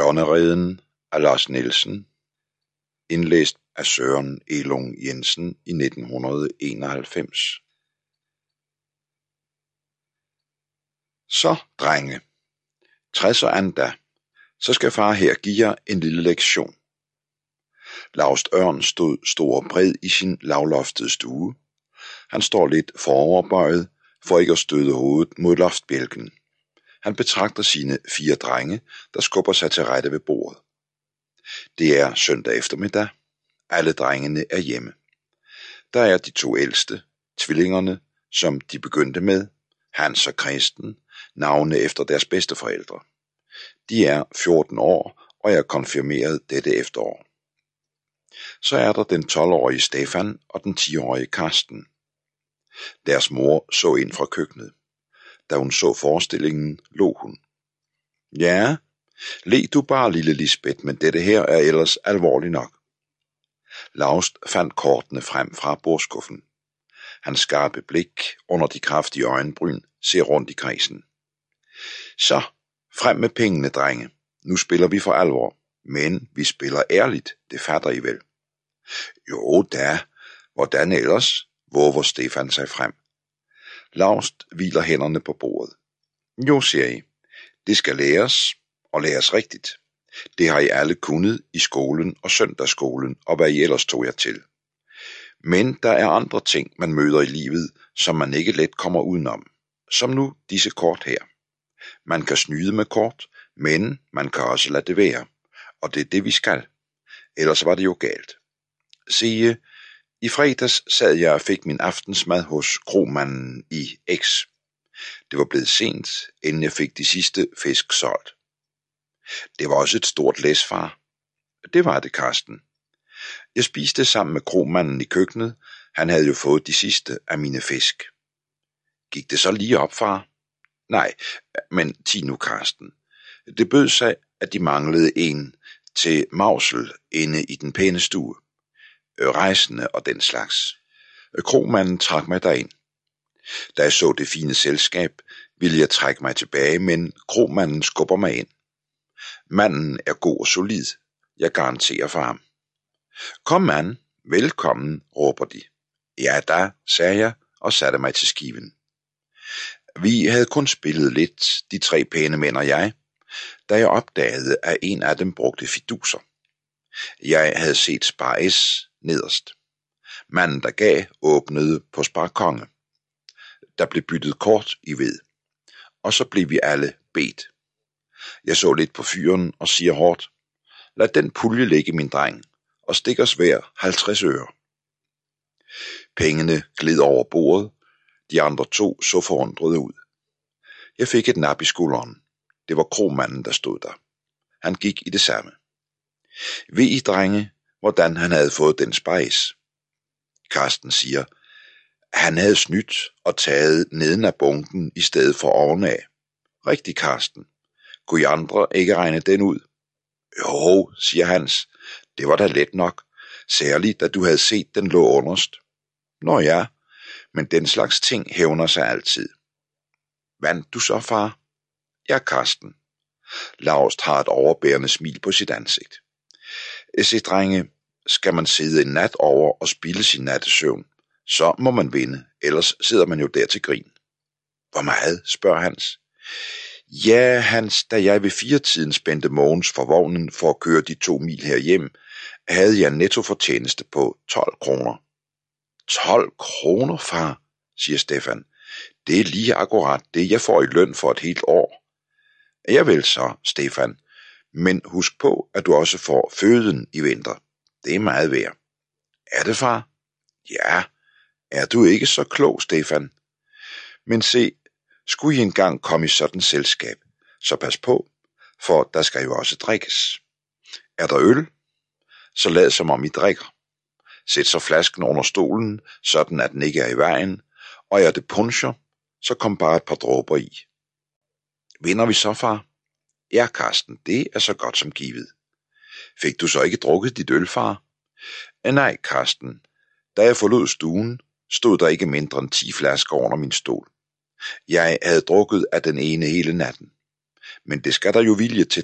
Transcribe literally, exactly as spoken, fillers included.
Ørnereden af Lars Nielsen, indlæst af Søren Elung Jensen i nitten enoghalvfems. Så, drenge, tres og anda, så skal far her give jer en lille lektion. Laust Ørn stod stor og bred i sin lavloftede stue. Han står lidt foroverbøjet for ikke at støde hovedet mod loftbjælken. Han betragter sine fire drenge, der skubber sig til rette ved bordet. Det er søndag eftermiddag. Alle drengene er hjemme. Der er de to ældste, tvillingerne, som de begyndte med, Hans og Kristen, navne efter deres bedsteforældre. De er fjorten år og er konfirmeret dette efterår. Så er der den tolv-årige Stefan og den ti-årige Karsten. Deres mor så ind fra køkkenet. Da hun så forestillingen, lå hun. Ja, le du bare, lille Lisbeth, men dette her er ellers alvorligt nok. Laust fandt kortene frem fra bordskuffen. Hans skarpe blik under de kraftige øjenbryn ser rundt i kredsen. Så, frem med pengene, drenge. Nu spiller vi for alvor, men vi spiller ærligt, det fatter I vel. Jo da, hvordan ellers, våger Stefan sig frem. Laust hviler hænderne på bordet. Jo, siger I, det skal læres, og læres rigtigt. Det har I alle kunnet i skolen og søndagsskolen, og hvad I ellers tog jer til. Men der er andre ting, man møder i livet, som man ikke let kommer udenom. Som nu disse kort her. Man kan snyde med kort, men man kan også lade det være. Og det er det, vi skal. Ellers var det jo galt. Se, i fredags sad jeg og fik min aftensmad hos kromanden i X. Det var blevet sent, inden jeg fik de sidste fisk solgt. Det var også et stort læs, far. Det var det, Karsten. Jeg spiste sammen med kromanden i køkkenet. Han havde jo fået de sidste af mine fisk. Gik det så lige op, far? Nej, men ti nu, Karsten. Det bød sig, at de manglede en til Mausel inde i den pæne stue. Rejsende og den slags. Kromanden trak mig derind. Da jeg så det fine selskab, ville jeg trække mig tilbage, men kromanden skubber mig ind. Manden er god og solid. Jeg garanterer for ham. Kom, mand. Velkommen, råber de. Ja da, sagde jeg og satte mig til skiven. Vi havde kun spillet lidt, de tre pæne mænd og jeg, da jeg opdagede, at en af dem brugte fiduser. Jeg havde set Spar S nederst. Manden, der gav, åbnede på Spar Konge. Der blev byttet kort, I ved. Og så blev vi alle bedt. Jeg så lidt på fyren og siger hårdt, lad den pulje ligge, min dreng, og stik os hver halvtreds øre. Pengene gled over bordet. De andre to så forundrede ud. Jeg fik et nap i skulderen. Det var kromanden, der stod der. Han gik i det samme. Ved I, drenge, hvordan han havde fået den spejs? Karsten siger, han havde snydt og taget neden af bunken i stedet for ovenaf. Rigtig, Karsten. Kunne I andre ikke regne den ud? Jo, siger Hans. Det var da let nok. Særligt, da du havde set den lå underst. Nå ja, men den slags ting hævner sig altid. Vandt du så, far? Ja, Karsten. Laust har et overbærende smil på sit ansigt. Se, drenge, skal man sidde en nat over og spilde sin nattesøvn, så må man vinde, ellers sidder man jo der til grin. Hvor meget, spørger Hans. Ja, Hans, da jeg ved firetiden spændte Mogens for vognen for at køre de to mil herhjem, havde jeg nettofortjeneste på tolv kroner. tolv kroner, far, siger Stefan. Det er lige akkurat det, jeg får i løn for et helt år. Jeg vil så, Stefan, men husk på, at du også får føden i vinter. Det er meget værd. Er det, far? Ja, er du ikke så klog, Stefan? Men se, skulle I engang komme i sådan et selskab, så pas på, for der skal jo også drikkes. Er der øl? Så lad som om I drikker. Sæt så flasken under stolen, sådan at den ikke er i vejen, og er det puncher, så kom bare et par dråber i. Vinder vi så, far? Ja, Karsten, det er så godt som givet. Fik du så ikke drukket dit øl, far? Nej, Karsten. Da jeg forlod stuen, stod der ikke mindre end ti flasker under min stol. Jeg havde drukket af den ene hele natten. Men det skal der jo vilje til,